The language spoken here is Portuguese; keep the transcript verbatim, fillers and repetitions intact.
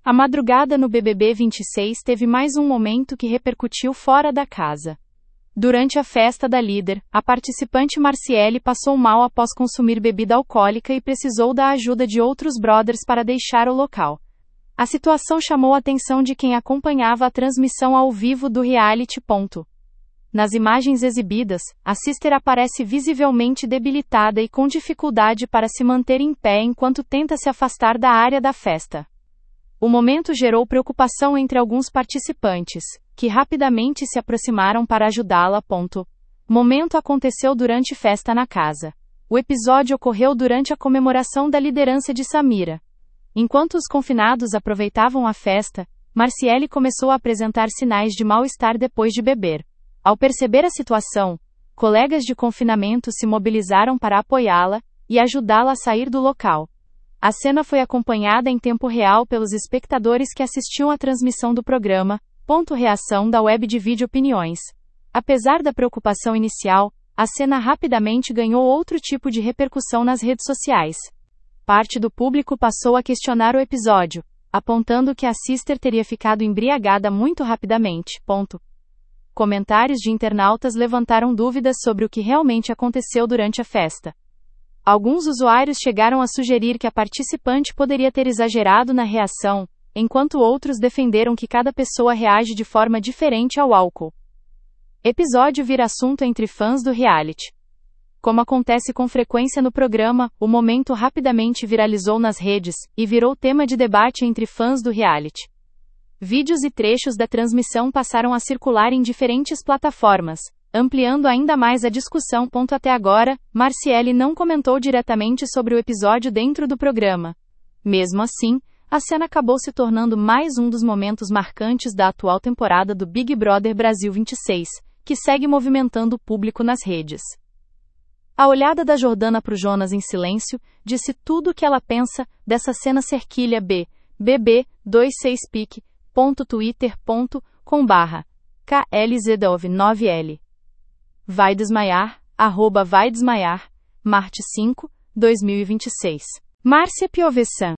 A madrugada no B B B vinte e seis teve mais um momento que repercutiu fora da casa. Durante a festa da líder, a participante Marciele passou mal após consumir bebida alcoólica e precisou da ajuda de outros brothers para deixar o local. A situação chamou a atenção de quem acompanhava a transmissão ao vivo do reality. Nas imagens exibidas, a Sister aparece visivelmente debilitada e com dificuldade para se manter em pé enquanto tenta se afastar da área da festa. O momento gerou preocupação entre alguns participantes, que rapidamente se aproximaram para ajudá-la. O momento aconteceu durante festa na casa. O episódio ocorreu durante a comemoração da liderança de Samira. Enquanto os confinados aproveitavam a festa, Marciele começou a apresentar sinais de mal-estar depois de beber. Ao perceber a situação, colegas de confinamento se mobilizaram para apoiá-la e ajudá-la a sair do local. A cena foi acompanhada em tempo real pelos espectadores que assistiam à transmissão do programa. Ponto reação da web divide opiniões. Apesar da preocupação inicial, a cena rapidamente ganhou outro tipo de repercussão nas redes sociais. Parte do público passou a questionar o episódio, apontando que a Sister teria ficado embriagada muito rapidamente. Ponto. Comentários de internautas levantaram dúvidas sobre o que realmente aconteceu durante a festa. Alguns usuários chegaram a sugerir que a participante poderia ter exagerado na reação, enquanto outros defenderam que cada pessoa reage de forma diferente ao álcool. Episódio vira assunto entre fãs do reality. Como acontece com frequência no programa, o momento rapidamente viralizou nas redes e virou tema de debate entre fãs do reality. Vídeos e trechos da transmissão passaram a circular em diferentes plataformas, ampliando ainda mais a discussão. Até agora, Marciele não comentou diretamente sobre o episódio dentro do programa. Mesmo assim, a cena acabou se tornando mais um dos momentos marcantes da atual temporada do Big Brother Brasil vinte e seis, que segue movimentando o público nas redes. A olhada da Jordana pro Jonas em silêncio disse tudo o que ela pensa dessa cena. Cerquilha B, B B vinte e seis pic ponto twitter ponto com barra K L Z D O V nove L. Vai desmaiar, arroba vai desmaiar, Marte cinco, dois mil e vinte e seis. Márcia Piovesan.